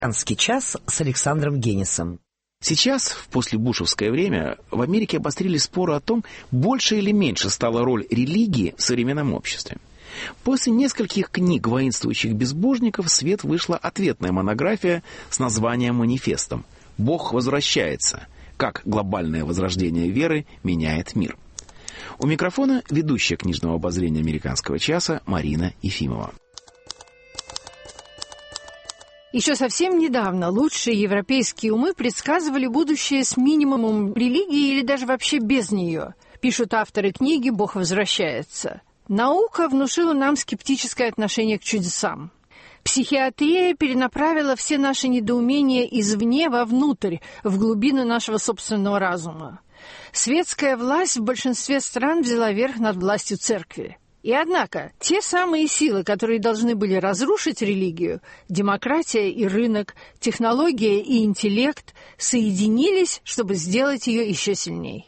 «Американский час» с Александром Генисом. Сейчас, в послебушевское время, в Америке обострились споры о том, больше или меньше стала роль религии в современном обществе. После нескольких книг воинствующих безбожников в свет вышла ответная монография с названием «Манифестом. Бог возвращается. Как глобальное возрождение веры меняет мир». У микрофона ведущая книжного обозрения «Американского часа» Марина Ефимова. Еще совсем недавно лучшие европейские умы предсказывали будущее с минимумом религии или даже вообще без нее. Пишут авторы книги «Бог возвращается». Наука внушила нам скептическое отношение к чудесам. Психиатрия перенаправила все наши недоумения извне вовнутрь, в глубины нашего собственного разума. Светская власть в большинстве стран взяла верх над властью церкви. И однако, те самые силы, которые должны были разрушить религию, демократия и рынок, технология и интеллект, соединились, чтобы сделать ее еще сильней.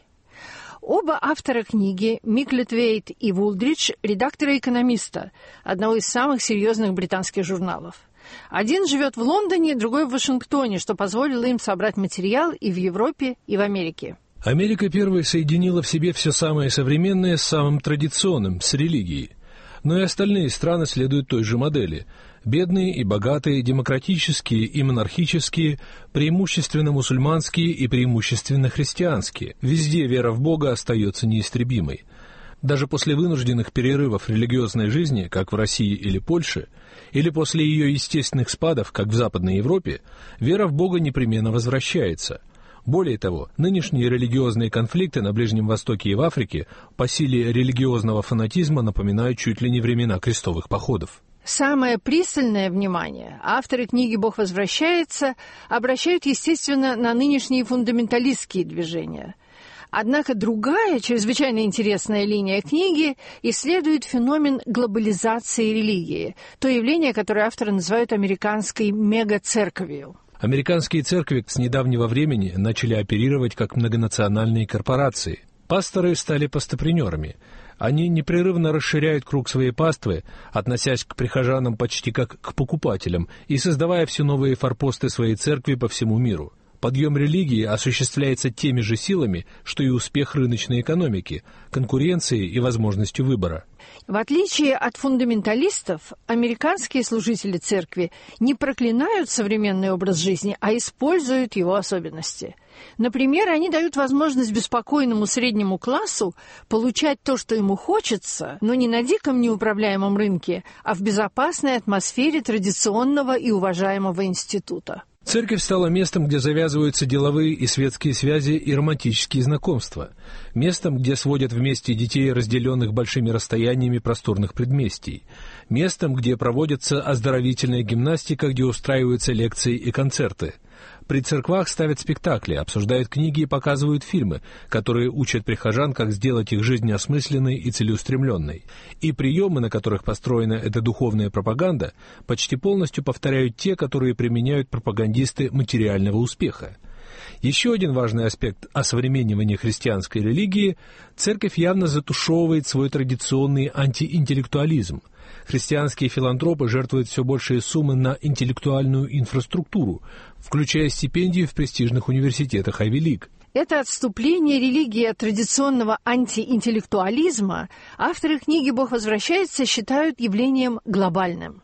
Оба автора книги, Миклетвейт и Вулдридж, редакторы-экономиста, одного из самых серьезных британских журналов. Один живет в Лондоне, другой в Вашингтоне, что позволило им собрать материал и в Европе, и в Америке. Америка первой соединила в себе все самое современное с самым традиционным, с религией. Но и остальные страны следуют той же модели. Бедные и богатые, демократические и монархические, преимущественно мусульманские и преимущественно христианские. Везде вера в Бога остается неистребимой. Даже после вынужденных перерывов религиозной жизни, как в России или Польше, или после ее естественных спадов, как в Западной Европе, вера в Бога непременно возвращается. Более того, нынешние религиозные конфликты на Ближнем Востоке и в Африке по силе религиозного фанатизма напоминают чуть ли не времена крестовых походов. Самое пристальное внимание авторы книги «Бог возвращается» обращают, естественно, на нынешние фундаменталистские движения. Однако другая, чрезвычайно интересная линия книги исследует феномен глобализации религии, то явление, которое авторы называют американской мегацерковью. Американские церкви с недавнего времени начали оперировать как многонациональные корпорации. Пасторы стали пастопренерами. Они непрерывно расширяют круг своей паствы, относясь к прихожанам почти как к покупателям и создавая все новые форпосты своей церкви по всему миру. Подъем религии осуществляется теми же силами, что и успех рыночной экономики, конкуренцией и возможностью выбора. В отличие от фундаменталистов, американские служители церкви не проклинают современный образ жизни, а используют его особенности. Например, они дают возможность беспокойному среднему классу получать то, что ему хочется, но не на диком неуправляемом рынке, а в безопасной атмосфере традиционного и уважаемого института. Церковь стала местом, где завязываются деловые и светские связи и романтические знакомства. Местом, где сводят вместе детей, разделенных большими расстояниями просторных предместий. Местом, где проводится оздоровительная гимнастика, где устраиваются лекции и концерты. При церквах ставят спектакли, обсуждают книги и показывают фильмы, которые учат прихожан, как сделать их жизнь осмысленной и целеустремленной. И приемы, на которых построена эта духовная пропаганда, почти полностью повторяют те, которые применяют пропагандисты материального успеха. Еще один важный аспект осовременивания христианской религии – церковь явно затушевывает свой традиционный антиинтеллектуализм. Христианские филантропы жертвуют все большие суммы на интеллектуальную инфраструктуру, включая стипендии в престижных университетах Айви Лиг. Это отступление религии от традиционного антиинтеллектуализма авторы книги «Бог возвращается» считают явлением глобальным.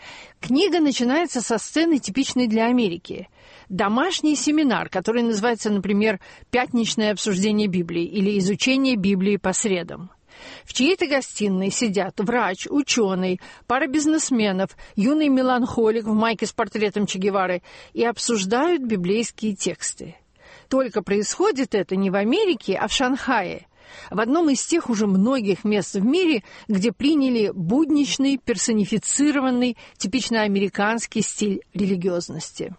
Книга начинается со сцены, типичной для Америки. Домашний семинар, который называется, например, «Пятничное обсуждение Библии» или «Изучение Библии по средам». В чьей-то гостиной сидят врач, ученый, пара бизнесменов, юный меланхолик в майке с портретом Че Гевары и обсуждают библейские тексты. Только происходит это не в Америке, а в Шанхае, в одном из тех уже многих мест в мире, где приняли будничный, персонифицированный, типично американский стиль религиозности.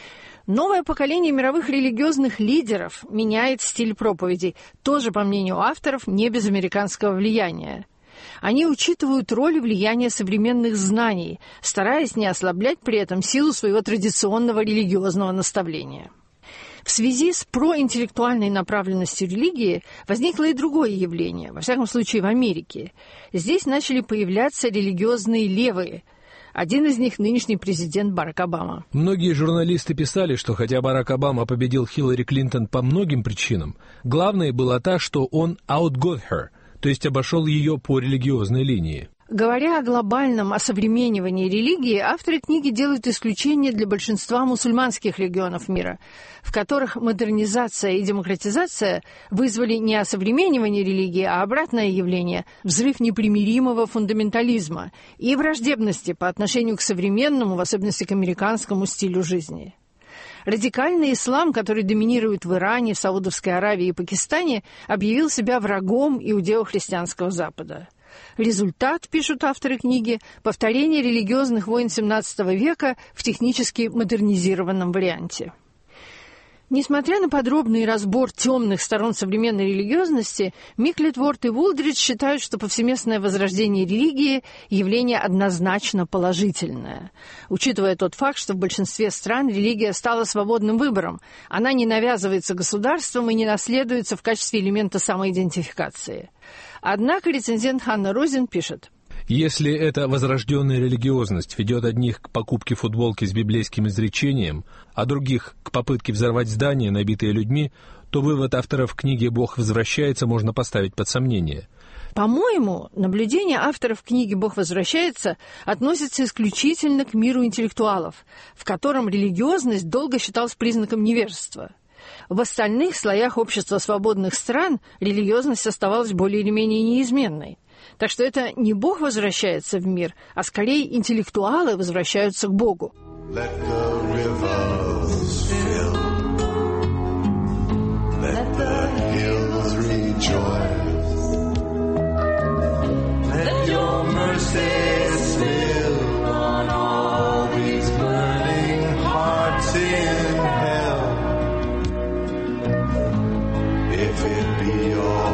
Новое поколение мировых религиозных лидеров меняет стиль проповедей, тоже, по мнению авторов, не без американского влияния. Они учитывают роль и влияние современных знаний, стараясь не ослаблять при этом силу своего традиционного религиозного наставления. В связи с проинтеллектуальной направленностью религии возникло и другое явление, во всяком случае в Америке. Здесь начали появляться религиозные левые. Один из них — нынешний президент Барак Обама. Многие журналисты писали, что хотя Барак Обама победил Хиллари Клинтон по многим причинам, главной была та, что он outgot her, то есть обошел ее по религиозной линии. Говоря о глобальном осовременивании религии, авторы книги делают исключение для большинства мусульманских регионов мира, в которых модернизация и демократизация вызвали не осовременивание религии, а обратное явление – взрыв непримиримого фундаментализма и враждебности по отношению к современному, в особенности к американскому стилю жизни. Радикальный ислам, который доминирует в Иране, в Саудовской Аравии и Пакистане, объявил себя врагом иудео-христианского Запада. Результат, пишут авторы книги, повторение религиозных войн XVII века в технически модернизированном варианте. Несмотря на подробный разбор темных сторон современной религиозности, Миклетворт и Вулдридж считают, что повсеместное возрождение религии – явление однозначно положительное. Учитывая тот факт, что в большинстве стран религия стала свободным выбором, она не навязывается государством и не наследуется в качестве элемента самоидентификации. Однако рецензент Ханна Розен пишет: если эта возрожденная религиозность ведет одних к покупке футболки с библейским изречением, а других к попытке взорвать здания, набитые людьми, то вывод авторов книги «Бог возвращается» можно поставить под сомнение. По-моему, наблюдение авторов книги «Бог возвращается» относится исключительно к миру интеллектуалов, в котором религиозность долго считалась признаком невежества. В остальных слоях общества свободных стран религиозность оставалась более или менее неизменной. Так что это не Бог возвращается в мир, а скорее интеллектуалы возвращаются к Богу. If it be all